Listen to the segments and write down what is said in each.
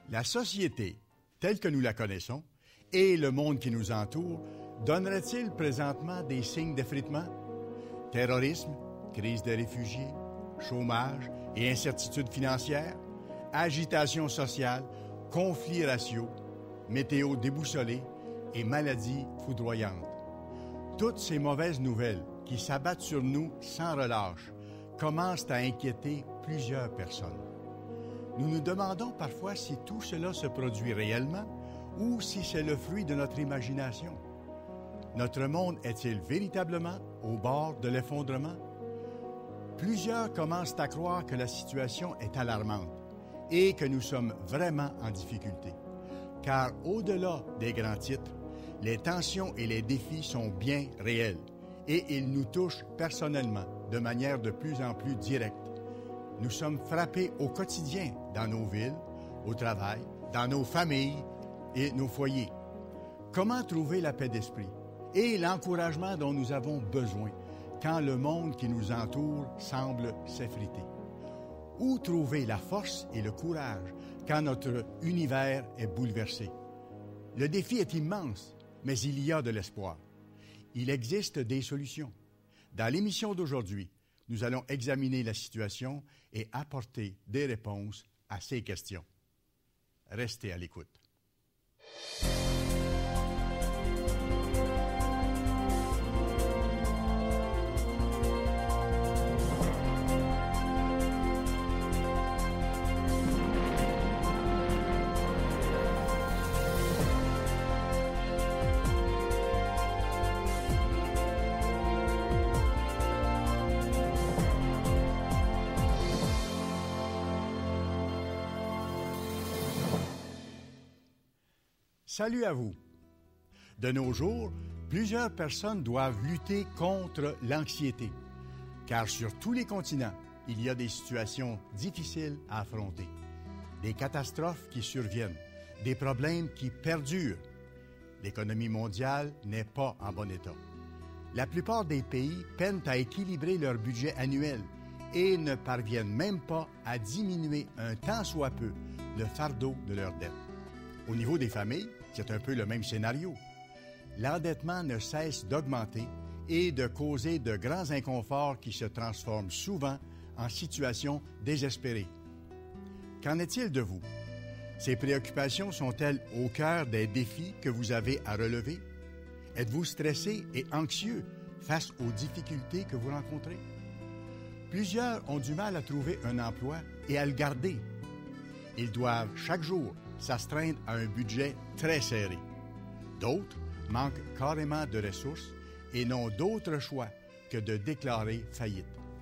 La société, telle que nous la connaissons, et le monde qui nous entoure, donnerait-il présentement des signes d'effritement? Terrorisme, crise des réfugiés, chômage et incertitude financière, agitation sociale, conflits raciaux, météo déboussolée et maladies foudroyantes. Toutes ces mauvaises nouvelles qui s'abattent sur nous sans relâche commencent à inquiéter plusieurs personnes. Nous nous demandons parfois si tout cela se produit réellement ou si c'est le fruit de notre imagination. Notre monde est-il véritablement au bord de l'effondrement? Plusieurs commencent à croire que la situation est alarmante et que nous sommes vraiment en difficulté. Car au-delà des grands titres, les tensions et les défis sont bien réels et ils nous touchent personnellement de manière de plus en plus directe. Nous sommes frappés au quotidien dans nos villes, au travail, dans nos familles et nos foyers. Comment trouver la paix d'esprit et l'encouragement dont nous avons besoin quand le monde qui nous entoure semble s'effriter? Où trouver la force et le courage quand notre univers est bouleversé? Le défi est immense, mais il y a de l'espoir. Il existe des solutions. Dans l'émission d'aujourd'hui, nous allons examiner la situation et apporter des réponses à ces questions. Restez à l'écoute. Salut à vous! De nos jours, plusieurs personnes doivent lutter contre l'anxiété, car sur tous les continents, il y a des situations difficiles à affronter, des catastrophes qui surviennent, des problèmes qui perdurent. L'économie mondiale n'est pas en bon état. La plupart des pays peinent à équilibrer leur budget annuel et ne parviennent même pas à diminuer un tant soit peu le fardeau de leurs dettes. Au niveau des familles, c'est un peu le même scénario. L'endettement ne cesse d'augmenter et de causer de grands inconforts qui se transforment souvent en situations désespérées. Qu'en est-il de vous? Ces préoccupations sont-elles au cœur des défis que vous avez à relever? Êtes-vous stressé et anxieux face aux difficultés que vous rencontrez? Plusieurs ont du mal à trouver un emploi et à le garder. Ils doivent chaque jour s'astreindre à un budget très serré. D'autres manquent carrément de ressources et n'ont d'autre choix que de déclarer faillite.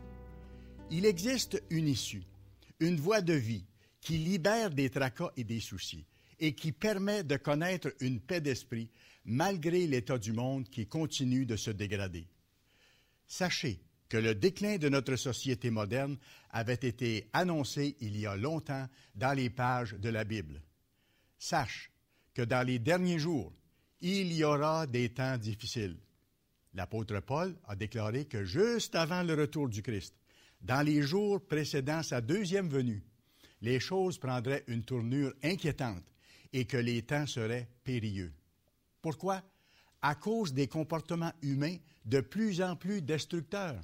Il existe une issue, une voie de vie qui libère des tracas et des soucis et qui permet de connaître une paix d'esprit malgré l'état du monde qui continue de se dégrader. Sachez que le déclin de notre société moderne avait été annoncé il y a longtemps dans les pages de la Bible. Sache que dans les derniers jours, il y aura des temps difficiles. L'apôtre Paul a déclaré que juste avant le retour du Christ, dans les jours précédant sa deuxième venue, les choses prendraient une tournure inquiétante et que les temps seraient périlleux. Pourquoi? À cause des comportements humains de plus en plus destructeurs.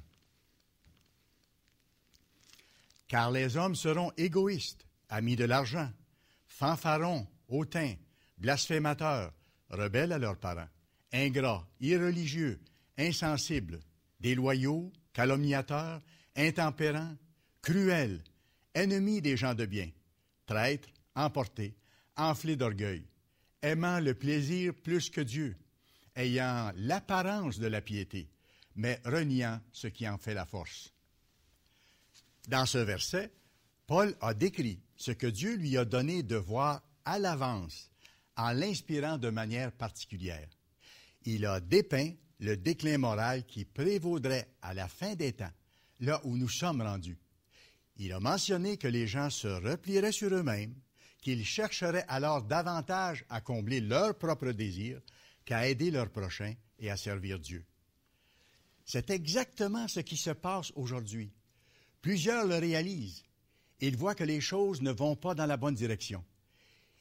Car les hommes seront égoïstes, amis de l'argent, fanfarons, hautains, blasphémateurs, rebelles à leurs parents, ingrats, irreligieux, insensibles, déloyaux, calomniateurs, intempérants, cruels, ennemis des gens de bien, traîtres, emportés, enflés d'orgueil, aimant le plaisir plus que Dieu, ayant l'apparence de la piété, mais reniant ce qui en fait la force. Dans ce verset, Paul a décrit ce que Dieu lui a donné de voir à l'avance, en l'inspirant de manière particulière. Il a dépeint le déclin moral qui prévaudrait à la fin des temps, là où nous sommes rendus. Il a mentionné que les gens se replieraient sur eux-mêmes, qu'ils chercheraient alors davantage à combler leurs propres désirs qu'à aider leurs prochains et à servir Dieu. C'est exactement ce qui se passe aujourd'hui. Plusieurs le réalisent. Ils voient que les choses ne vont pas dans la bonne direction.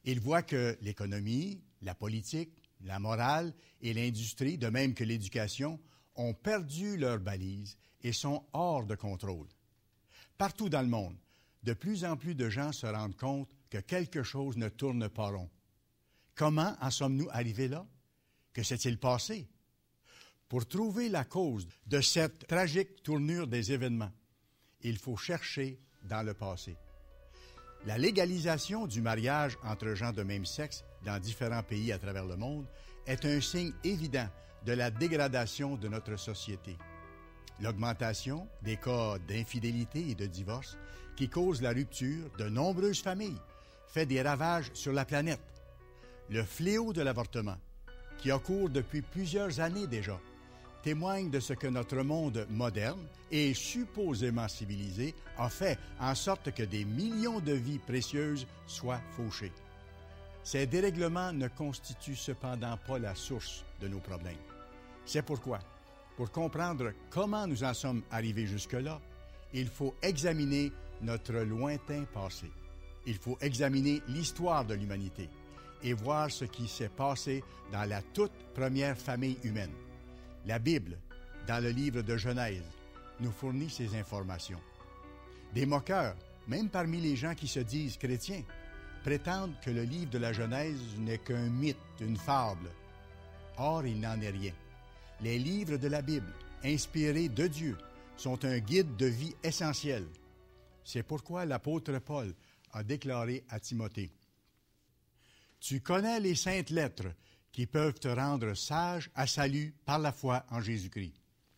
Il voit que l'économie, la politique, la morale et l'industrie, de même que l'éducation, ont perdu leurs balises et sont hors de contrôle. Partout dans le monde, de plus en plus de gens se rendent compte que quelque chose ne tourne pas rond. Comment en sommes-nous arrivés là? Que s'est-il passé? Pour trouver la cause de cette tragique tournure des événements, il faut chercher dans le passé. La légalisation du mariage entre gens de même sexe dans différents pays à travers le monde est un signe évident de la dégradation de notre société. L'augmentation des cas d'infidélité et de divorce qui causent la rupture de nombreuses familles fait des ravages sur la planète. Le fléau de l'avortement, qui a cours depuis plusieurs années déjà, témoigne de ce que notre monde moderne et supposément civilisé a fait en sorte que des millions de vies précieuses soient fauchées. Ces dérèglements ne constituent cependant pas la source de nos problèmes. C'est pourquoi, pour comprendre comment nous en sommes arrivés jusque-là, il faut examiner notre lointain passé. Il faut examiner l'histoire de l'humanité et voir ce qui s'est passé dans la toute première famille humaine. La Bible, dans le livre de Genèse, nous fournit ces informations. Des moqueurs, même parmi les gens qui se disent chrétiens, prétendent que le livre de la Genèse n'est qu'un mythe, une fable. Or, il n'en est rien. Les livres de la Bible, inspirés de Dieu, sont un guide de vie essentiel. C'est pourquoi l'apôtre Paul a déclaré à Timothée: « Tu connais les saintes lettres qui peuvent te rendre sage à salut par la foi en Jésus-Christ. »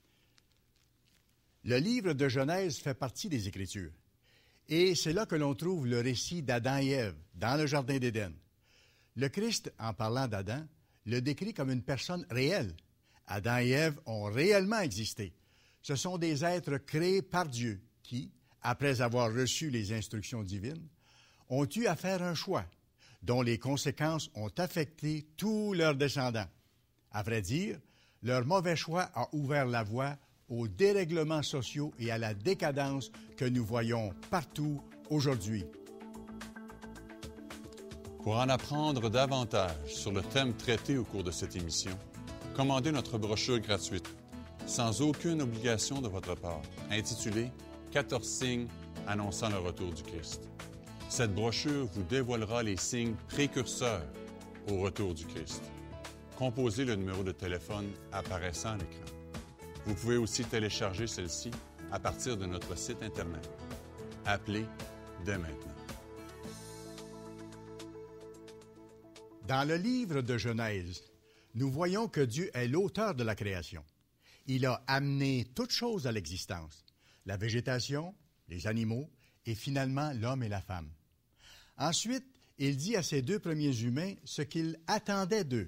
Le livre de Genèse fait partie des Écritures. Et c'est là que l'on trouve le récit d'Adam et Ève, dans le Jardin d'Éden. Le Christ, en parlant d'Adam, le décrit comme une personne réelle. Adam et Ève ont réellement existé. Ce sont des êtres créés par Dieu qui, après avoir reçu les instructions divines, ont eu à faire un choix dont les conséquences ont affecté tous leurs descendants. À vrai dire, leur mauvais choix a ouvert la voie aux dérèglements sociaux et à la décadence que nous voyons partout aujourd'hui. Pour en apprendre davantage sur le thème traité au cours de cette émission, commandez notre brochure gratuite, sans aucune obligation de votre part, intitulée « 14 signes annonçant le retour du Christ ». Cette brochure vous dévoilera les signes précurseurs au retour du Christ. Composez le numéro de téléphone apparaissant à l'écran. Vous pouvez aussi télécharger celle-ci à partir de notre site Internet. Appelez dès maintenant. Dans le livre de Genèse, nous voyons que Dieu est l'auteur de la création. Il a amené toutes choses à l'existence, la végétation, les animaux et finalement l'homme et la femme. Ensuite, il dit à ces deux premiers humains ce qu'il attendait d'eux.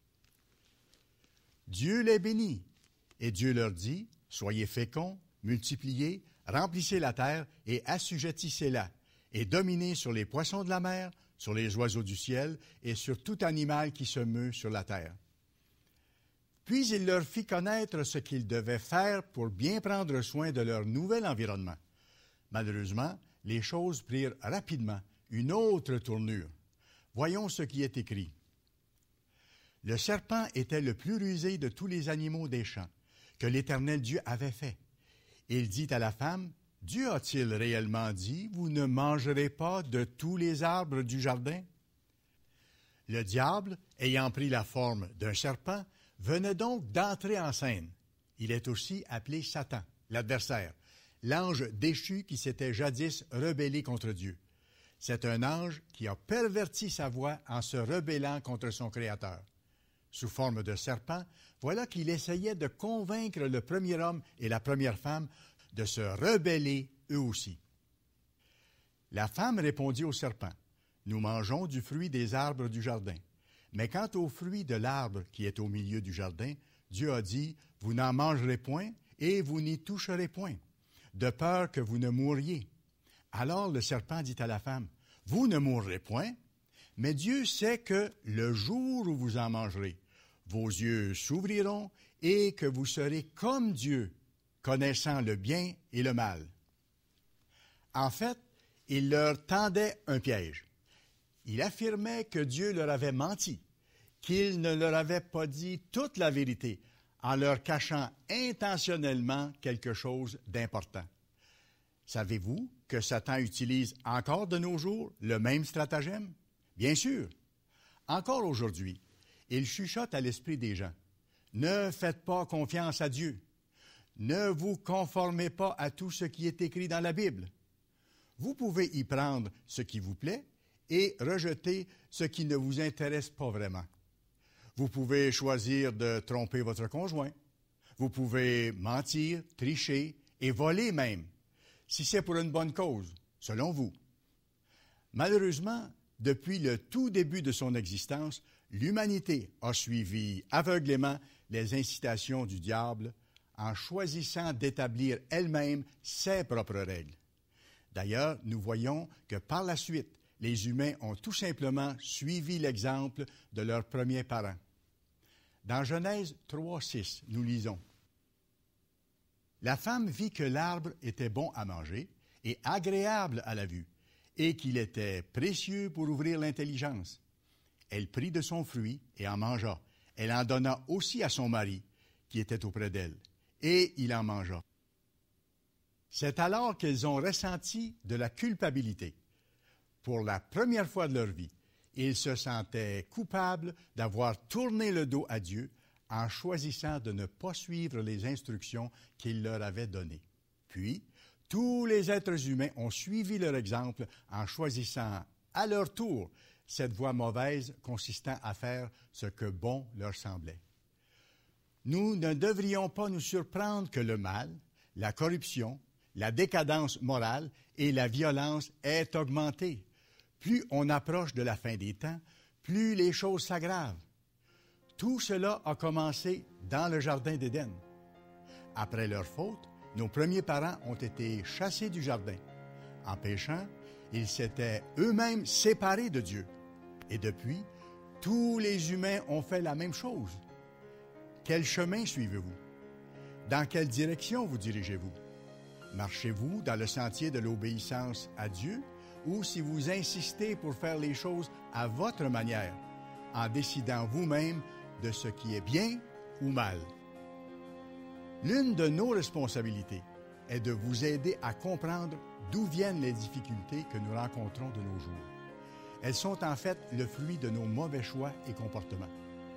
Dieu les bénit, et Dieu leur dit, « Soyez féconds, multipliez, remplissez la terre et assujettissez-la, et dominez sur les poissons de la mer, sur les oiseaux du ciel et sur tout animal qui se meut sur la terre. » Puis il leur fit connaître ce qu'ils devaient faire pour bien prendre soin de leur nouvel environnement. Malheureusement, les choses prirent rapidement une autre tournure. Voyons ce qui est écrit. « Le serpent était le plus rusé de tous les animaux des champs que l'Éternel Dieu avait fait. Il dit à la femme, « Dieu a-t-il réellement dit, vous ne mangerez pas de tous les arbres du jardin? » Le diable, ayant pris la forme d'un serpent, venait donc d'entrer en scène. Il est aussi appelé Satan, l'adversaire, l'ange déchu qui s'était jadis rebellé contre Dieu. C'est un ange qui a perverti sa voie en se rebellant contre son Créateur. Sous forme de serpent, voilà qu'il essayait de convaincre le premier homme et la première femme de se rebeller eux aussi. La femme répondit au serpent, « Nous mangeons du fruit des arbres du jardin. Mais quant au fruit de l'arbre qui est au milieu du jardin, Dieu a dit, « Vous n'en mangerez point et vous n'y toucherez point, de peur que vous ne mouriez. » Alors le serpent dit à la femme, « Vous ne mourrez point, mais Dieu sait que le jour où vous en mangerez, vos yeux s'ouvriront et que vous serez comme Dieu, connaissant le bien et le mal. » En fait, il leur tendait un piège. Il affirmait que Dieu leur avait menti, qu'il ne leur avait pas dit toute la vérité en leur cachant intentionnellement quelque chose d'important. Savez-vous que Satan utilise encore de nos jours le même stratagème? Bien sûr. Encore aujourd'hui, il chuchote à l'esprit des gens. Ne faites pas confiance à Dieu. Ne vous conformez pas à tout ce qui est écrit dans la Bible. Vous pouvez y prendre ce qui vous plaît et rejeter ce qui ne vous intéresse pas vraiment. Vous pouvez choisir de tromper votre conjoint. Vous pouvez mentir, tricher et voler même, si c'est pour une bonne cause, selon vous. Malheureusement, depuis le tout début de son existence, l'humanité a suivi aveuglément les incitations du diable en choisissant d'établir elle-même ses propres règles. D'ailleurs, nous voyons que par la suite, les humains ont tout simplement suivi l'exemple de leurs premiers parents. Dans Genèse 3:6, nous lisons « La femme vit que l'arbre était bon à manger et agréable à la vue, et qu'il était précieux pour ouvrir l'intelligence. Elle prit de son fruit et en mangea. Elle en donna aussi à son mari, qui était auprès d'elle, et il en mangea. » C'est alors qu'elles ont ressenti de la culpabilité. Pour la première fois de leur vie, ils se sentaient coupables d'avoir tourné le dos à Dieu en choisissant de ne pas suivre les instructions qu'il leur avait données. Puis, tous les êtres humains ont suivi leur exemple en choisissant à leur tour cette voie mauvaise consistant à faire ce que bon leur semblait. Nous ne devrions pas nous surprendre que le mal, la corruption, la décadence morale et la violence aient augmenté. Plus on approche de la fin des temps, plus les choses s'aggravent. Tout cela a commencé dans le Jardin d'Éden. Après leur faute, nos premiers parents ont été chassés du jardin. En péchant, ils s'étaient eux-mêmes séparés de Dieu. Et depuis, tous les humains ont fait la même chose. Quel chemin suivez-vous? Dans quelle direction vous dirigez-vous? Marchez-vous dans le sentier de l'obéissance à Dieu ou si vous insistez pour faire les choses à votre manière, en décidant vous-même de ce qui est bien ou mal? L'une de nos responsabilités est de vous aider à comprendre d'où viennent les difficultés que nous rencontrons de nos jours. Elles sont en fait le fruit de nos mauvais choix et comportements.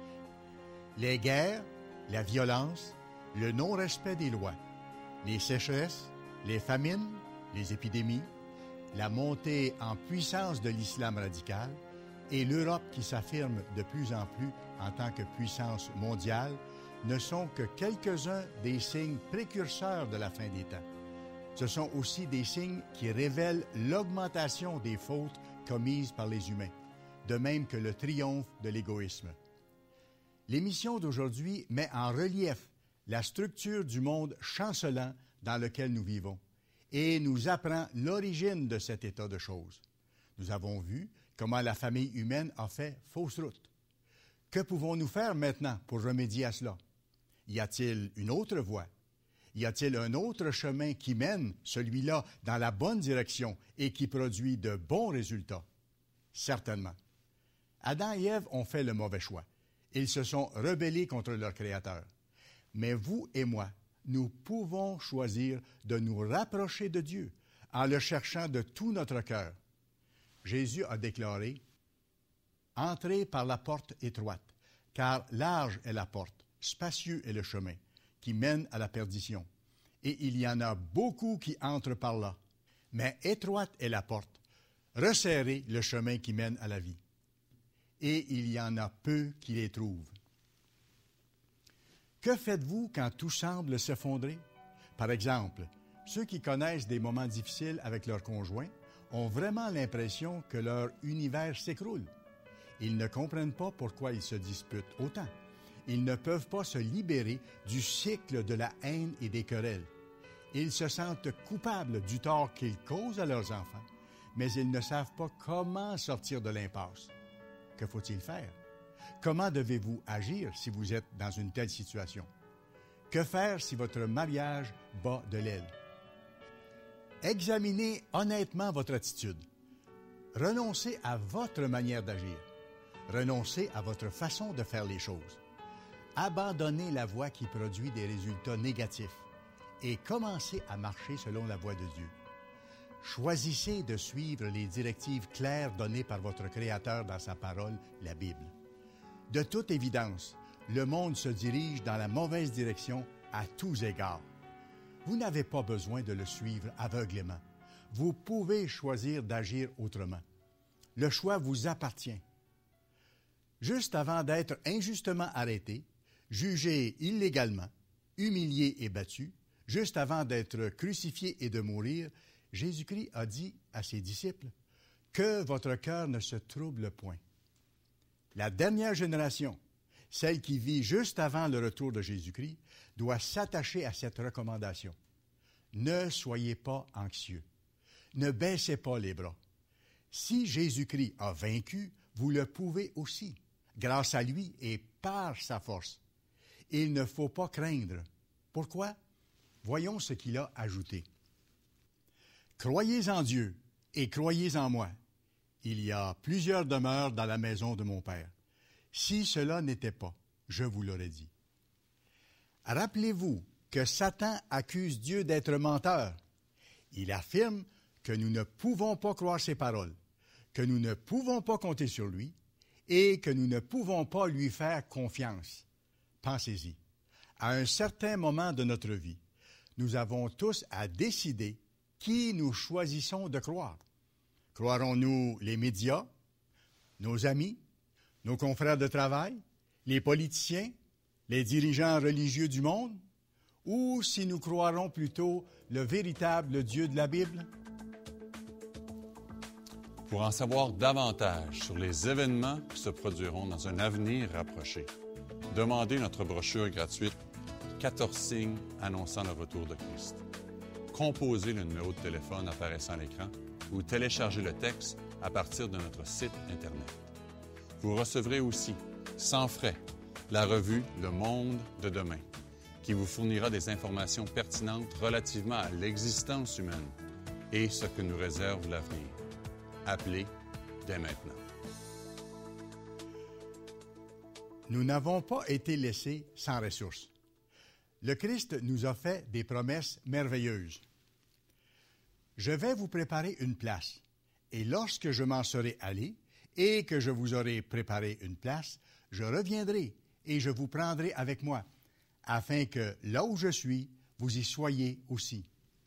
Les guerres, la violence, le non-respect des lois, les sécheresses, les famines, les épidémies, la montée en puissance de l'islam radical et l'Europe qui s'affirme de plus en plus en tant que puissance mondiale ne sont que quelques-uns des signes précurseurs de la fin des temps. Ce sont aussi des signes qui révèlent l'augmentation des fautes commises par les humains, de même que le triomphe de l'égoïsme. L'émission d'aujourd'hui met en relief la structure du monde chancelant dans lequel nous vivons et nous apprend l'origine de cet état de choses. Nous avons vu comment la famille humaine a fait fausse route. Que pouvons-nous faire maintenant pour remédier à cela? Y a-t-il une autre voie? Y a-t-il un autre chemin qui mène, celui-là, dans la bonne direction et qui produit de bons résultats? Certainement. Adam et Ève ont fait le mauvais choix. Ils se sont rebellés contre leur Créateur. Mais vous et moi, nous pouvons choisir de nous rapprocher de Dieu en le cherchant de tout notre cœur. Jésus a déclaré « Entrez par la porte étroite, car large est la porte, spacieux est le chemin, qui mène à la perdition. Et il y en a beaucoup qui entrent par là. Mais étroite est la porte, resserré le chemin qui mène à la vie. Et il y en a peu qui les trouvent. » Que faites-vous quand tout semble s'effondrer? Par exemple, ceux qui connaissent des moments difficiles avec leur conjoint ont vraiment l'impression que leur univers s'écroule. Ils ne comprennent pas pourquoi ils se disputent autant. Ils ne peuvent pas se libérer du cycle de la haine et des querelles. Ils se sentent coupables du tort qu'ils causent à leurs enfants, mais ils ne savent pas comment sortir de l'impasse. Que faut-il faire? Comment devez-vous agir si vous êtes dans une telle situation? Que faire si votre mariage bat de l'aile? Examinez honnêtement votre attitude. Renoncez à votre manière d'agir. Renoncez à votre façon de faire les choses. Abandonnez la voie qui produit des résultats négatifs et commencez à marcher selon la voie de Dieu. Choisissez de suivre les directives claires données par votre Créateur dans sa parole, la Bible. De toute évidence, le monde se dirige dans la mauvaise direction à tous égards. Vous n'avez pas besoin de le suivre aveuglément. Vous pouvez choisir d'agir autrement. Le choix vous appartient. Juste avant d'être injustement arrêté, jugé illégalement, humilié et battu, juste avant d'être crucifié et de mourir, Jésus-Christ a dit à ses disciples que votre cœur ne se trouble point. La dernière génération, celle qui vit juste avant le retour de Jésus-Christ, doit s'attacher à cette recommandation. Ne soyez pas anxieux. Ne baissez pas les bras. Si Jésus-Christ a vaincu, vous le pouvez aussi, grâce à lui et par sa force. Il ne faut pas craindre. Pourquoi? Voyons ce qu'il a ajouté. Croyez en Dieu et croyez en moi. Il y a plusieurs demeures dans la maison de mon Père. Si cela n'était pas, je vous l'aurais dit. Rappelez-vous que Satan accuse Dieu d'être menteur. Il affirme que nous ne pouvons pas croire ses paroles, que nous ne pouvons pas compter sur lui et que nous ne pouvons pas lui faire confiance. Pensez-y. À un certain moment de notre vie, nous avons tous à décider qui nous choisissons de croire. Croirons-nous les médias, nos amis, nos confrères de travail, les politiciens, les dirigeants religieux du monde, ou si nous croirons plutôt le véritable Dieu de la Bible? Pour en savoir davantage sur les événements qui se produiront dans un avenir rapproché, demandez notre brochure gratuite 14 signes annonçant le retour de Christ. Composez le numéro de téléphone apparaissant à l'écran ou téléchargez le texte à partir de notre site Internet. Vous recevrez aussi, sans frais, la revue Le Monde de demain, qui vous fournira des informations pertinentes relativement à l'existence humaine et ce que nous réserve l'avenir. Appelez dès maintenant. Nous n'avons pas été laissés sans ressources. Le Christ nous a fait des promesses merveilleuses. Je vais vous préparer une place, et lorsque je m'en serai allé et que je vous aurai préparé une place, je reviendrai et je vous prendrai avec moi, afin que là où je suis, vous y soyez aussi.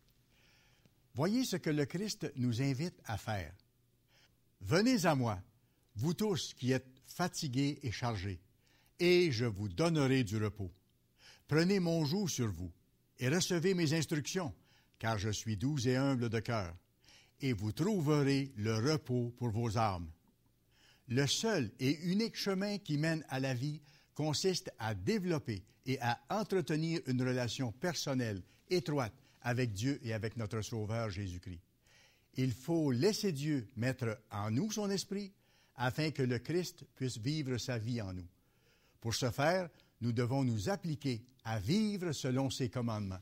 Voyez ce que le Christ nous invite à faire. Venez à moi, vous tous qui êtes fatigués et chargés, et je vous donnerai du repos. Prenez mon joug sur vous et recevez mes instructions, car je suis doux et humble de cœur, et vous trouverez le repos pour vos âmes. Le seul et unique chemin qui mène à la vie consiste à développer et à entretenir une relation personnelle, étroite, avec Dieu et avec notre Sauveur Jésus-Christ. Il faut laisser Dieu mettre en nous son esprit afin que le Christ puisse vivre sa vie en nous. Pour ce faire, nous devons nous appliquer à vivre selon ses commandements.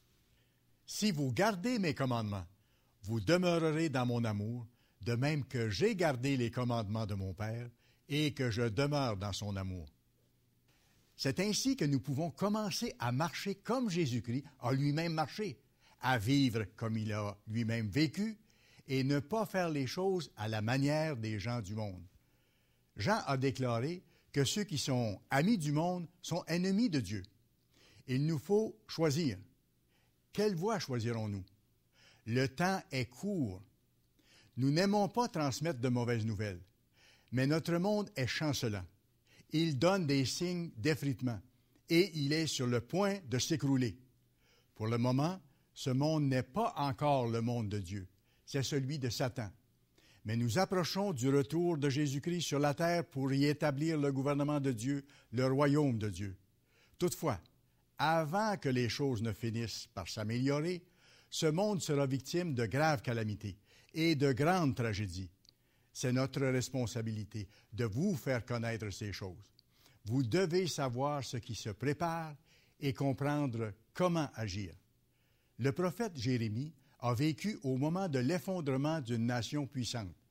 Si vous gardez mes commandements, vous demeurerez dans mon amour, de même que j'ai gardé les commandements de mon Père et que je demeure dans son amour. C'est ainsi que nous pouvons commencer à marcher comme Jésus-Christ a lui-même marché, à vivre comme il a lui-même vécu et ne pas faire les choses à la manière des gens du monde. Jean a déclaré que ceux qui sont amis du monde sont ennemis de Dieu. Il nous faut choisir. Quelle voie choisirons-nous? Le temps est court. Nous n'aimons pas transmettre de mauvaises nouvelles, mais notre monde est chancelant. Il donne des signes d'effritement et il est sur le point de s'écrouler. Pour le moment, ce monde n'est pas encore le monde de Dieu, c'est celui de Satan. Mais nous approchons du retour de Jésus-Christ sur la terre pour y établir le gouvernement de Dieu, le royaume de Dieu. Toutefois, avant que les choses ne finissent par s'améliorer, ce monde sera victime de graves calamités et de grandes tragédies. C'est notre responsabilité de vous faire connaître ces choses. Vous devez savoir ce qui se prépare et comprendre comment agir. Le prophète Jérémie a vécu au moment de l'effondrement d'une nation puissante.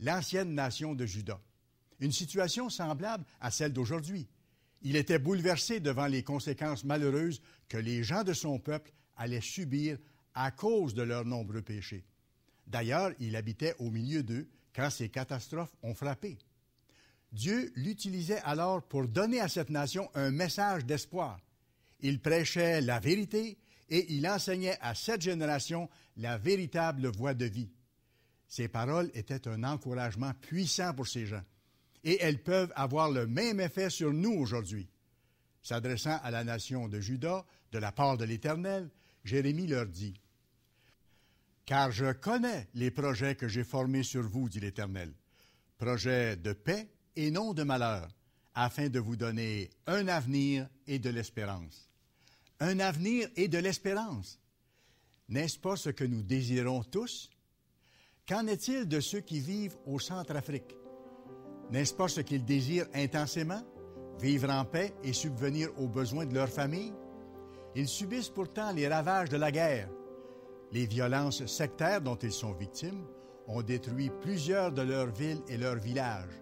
l'ancienne nation de Juda. Une situation semblable à celle d'aujourd'hui. Il était bouleversé devant les conséquences malheureuses que les gens de son peuple allaient subir à cause de leurs nombreux péchés. D'ailleurs, il habitait au milieu d'eux quand ces catastrophes ont frappé. Dieu l'utilisait alors pour donner à cette nation un message d'espoir. Il prêchait la vérité et il enseignait à cette génération la véritable voie de vie. Ces paroles étaient un encouragement puissant pour ces gens et elles peuvent avoir le même effet sur nous aujourd'hui. S'adressant à la nation de Juda, de la part de l'Éternel, Jérémie leur dit « Car je connais les projets que j'ai formés sur vous, dit l'Éternel, projets de paix et non de malheur, afin de vous donner un avenir et de l'espérance. » Un avenir et de l'espérance. N'est-ce pas ce que nous désirons tous? Qu'en est-il de ceux qui vivent au Centrafrique? N'est-ce pas ce qu'ils désirent intensément? Vivre en paix et subvenir aux besoins de leur famille? Ils subissent pourtant les ravages de la guerre. Les violences sectaires dont ils sont victimes ont détruit plusieurs de leurs villes et leurs villages.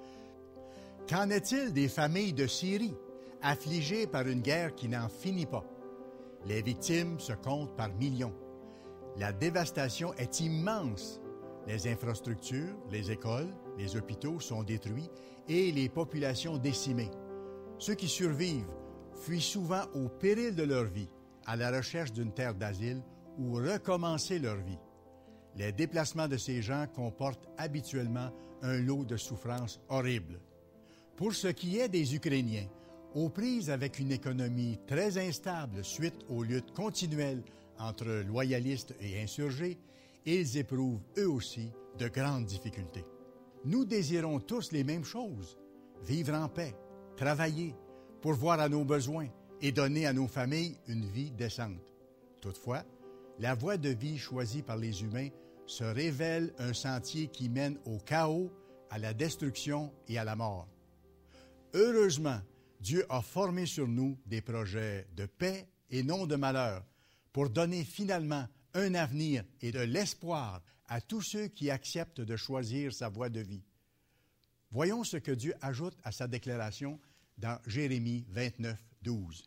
Qu'en est-il des familles de Syrie, affligées par une guerre qui n'en finit pas? Les victimes se comptent par millions. La dévastation est immense. Les infrastructures, les écoles, les hôpitaux sont détruits et les populations décimées. Ceux qui survivent fuient souvent au péril de leur vie, à la recherche d'une terre d'asile où recommencer leur vie. Les déplacements de ces gens comportent habituellement un lot de souffrances horribles. Pour ce qui est des Ukrainiens, aux prises avec une économie très instable suite aux luttes continuelles entre loyalistes et insurgés, ils éprouvent eux aussi de grandes difficultés. Nous désirons tous les mêmes choses, vivre en paix, travailler, pourvoir à nos besoins et donner à nos familles une vie décente. Toutefois, la voie de vie choisie par les humains se révèle un sentier qui mène au chaos, à la destruction et à la mort. Heureusement, Dieu a formé sur nous des projets de paix et non de malheur pour donner finalement un avenir et de l'espoir à tous ceux qui acceptent de choisir sa voie de vie. Voyons ce que Dieu ajoute à sa déclaration dans Jérémie 29, 12.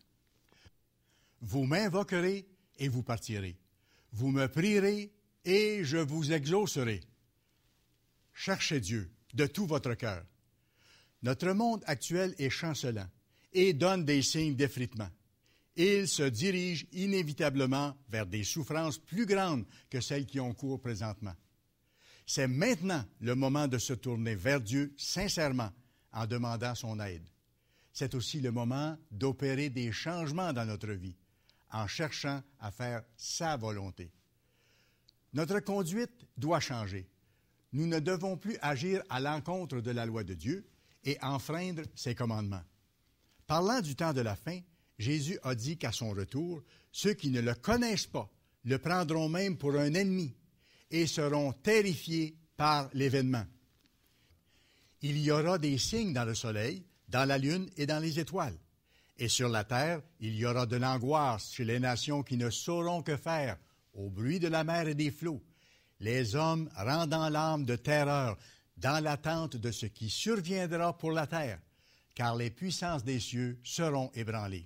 « Vous m'invoquerez et vous partirez. Vous me prierez et je vous exaucerai. Cherchez Dieu de tout votre cœur. » Notre monde actuel est chancelant et donne des signes d'effritement. Il se dirige inévitablement vers des souffrances plus grandes que celles qui ont cours présentement. C'est maintenant le moment de se tourner vers Dieu sincèrement en demandant son aide. C'est aussi le moment d'opérer des changements dans notre vie en cherchant à faire sa volonté. Notre conduite doit changer. Nous ne devons plus agir à l'encontre de la loi de Dieu et enfreindre ses commandements. Parlant du temps de la fin, Jésus a dit qu'à son retour, ceux qui ne le connaissent pas le prendront même pour un ennemi et seront terrifiés par l'événement. Il y aura des signes dans le soleil, dans la lune et dans les étoiles. Et sur la terre, il y aura de l'angoisse chez les nations qui ne sauront que faire au bruit de la mer et des flots, les hommes rendant l'âme de terreur dans l'attente de ce qui surviendra pour la terre, car les puissances des cieux seront ébranlées.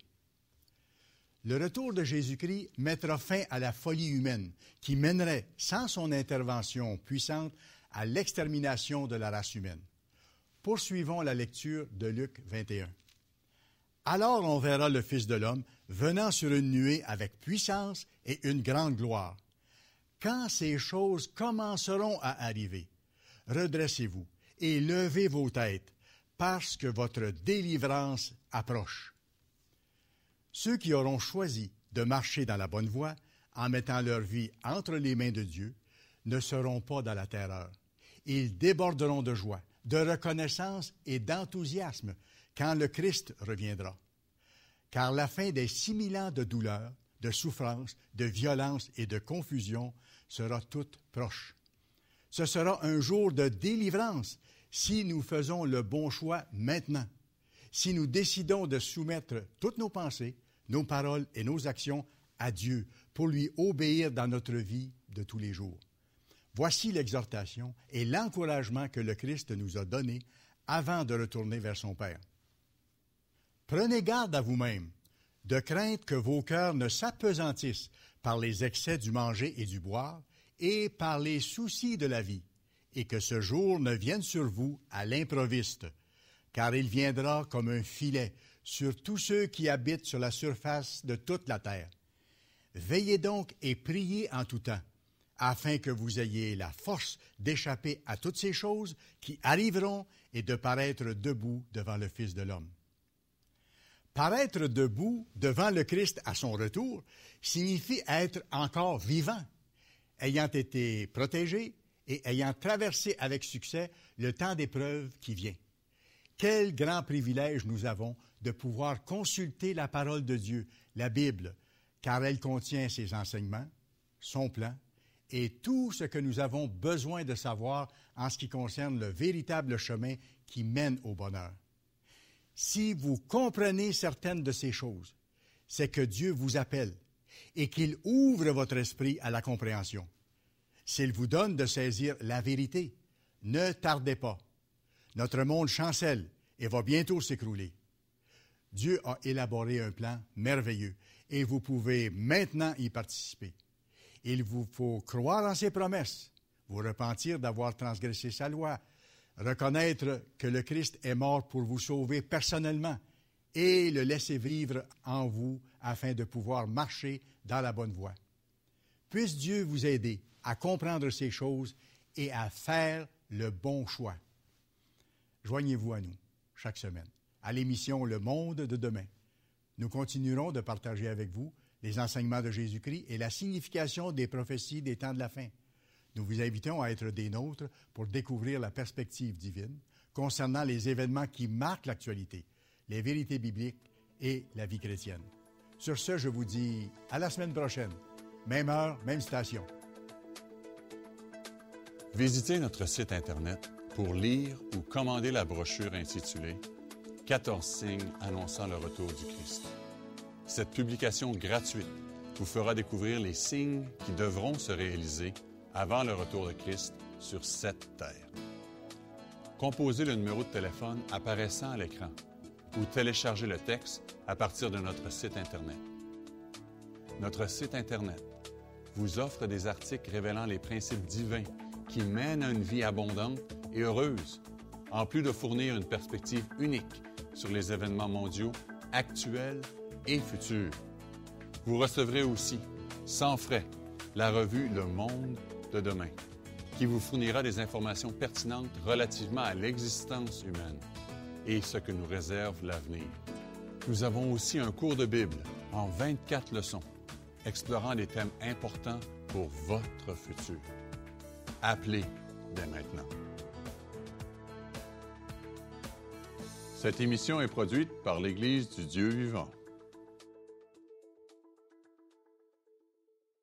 Le retour de Jésus-Christ mettra fin à la folie humaine qui mènerait, sans son intervention puissante, à l'extermination de la race humaine. Poursuivons la lecture de Luc 21. Alors on verra le Fils de l'homme venant sur une nuée avec puissance et une grande gloire. Quand ces choses commenceront à arriver, redressez-vous et levez vos têtes, parce que votre délivrance approche. Ceux qui auront choisi de marcher dans la bonne voie, en mettant leur vie entre les mains de Dieu, ne seront pas dans la terreur. Ils déborderont de joie, de reconnaissance et d'enthousiasme quand le Christ reviendra. Car la fin des 6000 ans de douleur, de souffrance, de violence et de confusion sera toute proche. Ce sera un jour de délivrance si nous faisons le bon choix maintenant, si nous décidons de soumettre toutes nos pensées, nos paroles et nos actions à Dieu pour lui obéir dans notre vie de tous les jours. Voici l'exhortation et l'encouragement que le Christ nous a donné avant de retourner vers son Père. Prenez garde à vous-même, de crainte que vos cœurs ne s'apesantissent par les excès du manger et du boire et par les soucis de la vie, et que ce jour ne vienne sur vous à l'improviste, car il viendra comme un filet sur tous ceux qui habitent sur la surface de toute la terre. Veillez donc et priez en tout temps, afin que vous ayez la force d'échapper à toutes ces choses qui arriveront et de paraître debout devant le Fils de l'homme. Paraître debout devant le Christ à son retour signifie être encore vivant, ayant été protégé et ayant traversé avec succès le temps d'épreuve qui vient. Quel grand privilège nous avons de pouvoir consulter la parole de Dieu, la Bible, car elle contient ses enseignements, son plan et tout ce que nous avons besoin de savoir en ce qui concerne le véritable chemin qui mène au bonheur. Si vous comprenez certaines de ces choses, c'est que Dieu vous appelle et qu'il ouvre votre esprit à la compréhension. S'il vous donne de saisir la vérité, ne tardez pas. Notre monde chancelle et va bientôt s'écrouler. Dieu a élaboré un plan merveilleux et vous pouvez maintenant y participer. Il vous faut croire en ses promesses, vous repentir d'avoir transgressé sa loi, reconnaître que le Christ est mort pour vous sauver personnellement et le laisser vivre en vous afin de pouvoir marcher dans la bonne voie. Puisse Dieu vous aider à comprendre ces choses et à faire le bon choix. Joignez-vous à nous chaque semaine à l'émission Le Monde de demain. Nous continuerons de partager avec vous les enseignements de Jésus-Christ et la signification des prophéties des temps de la fin. Nous vous invitons à être des nôtres pour découvrir la perspective divine concernant les événements qui marquent l'actualité, les vérités bibliques et la vie chrétienne. Sur ce, je vous dis à la semaine prochaine. Même heure, même station. Visitez notre site Internet pour lire ou commander la brochure intitulée « 14 signes annonçant le retour du Christ ». Cette publication gratuite vous fera découvrir les signes qui devront se réaliser avant le retour de Christ sur cette terre. Composez le numéro de téléphone apparaissant à l'écran ou téléchargez le texte à partir de notre site Internet. Notre site Internet vous offre des articles révélant les principes divins qui mènent à une vie abondante et heureuse, en plus de fournir une perspective unique sur les événements mondiaux actuels et futurs. Vous recevrez aussi, sans frais, la revue Le Monde de demain, qui vous fournira des informations pertinentes relativement à l'existence humaine et ce que nous réserve l'avenir. Nous avons aussi un cours de Bible en 24 leçons, explorant des thèmes importants pour votre futur. Appelez dès maintenant. Cette émission est produite par l'Église du Dieu vivant.